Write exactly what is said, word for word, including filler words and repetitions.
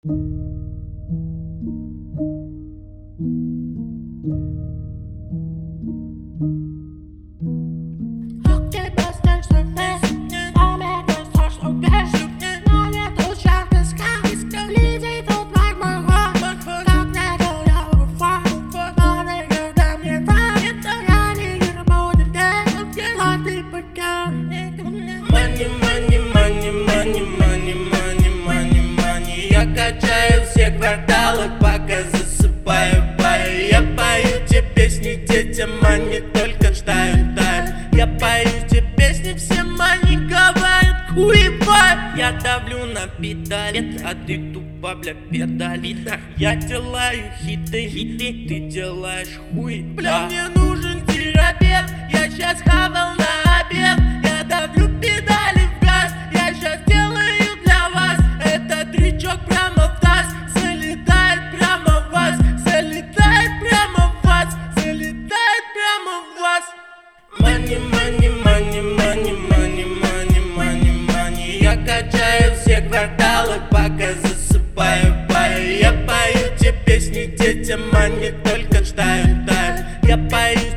Money, money, money, money, money, money, money, money. Я качаю все кварталы, пока засыпаю, пою. Я пою те песни детям, они только тают, тают. Я пою те песни, всем они говорят хуева. Я давлю на педали, а ты тупо, бля, педали. Я делаю хиты, хиты, ты делаешь хуй. Бля, мне нужен терапевт, я щас хавал на обед. Я давлю педали в газ, я щас делаю для вас. Этот трючок прямо в таз, залетает прямо в вас. Залетает прямо в вас, залетает прямо в вас. Money, money, money, money, money, money, money, money. Я качаю все кварталы, пока засыпаю, пою. Я пою те песни детям, они только тают, тают. Я пою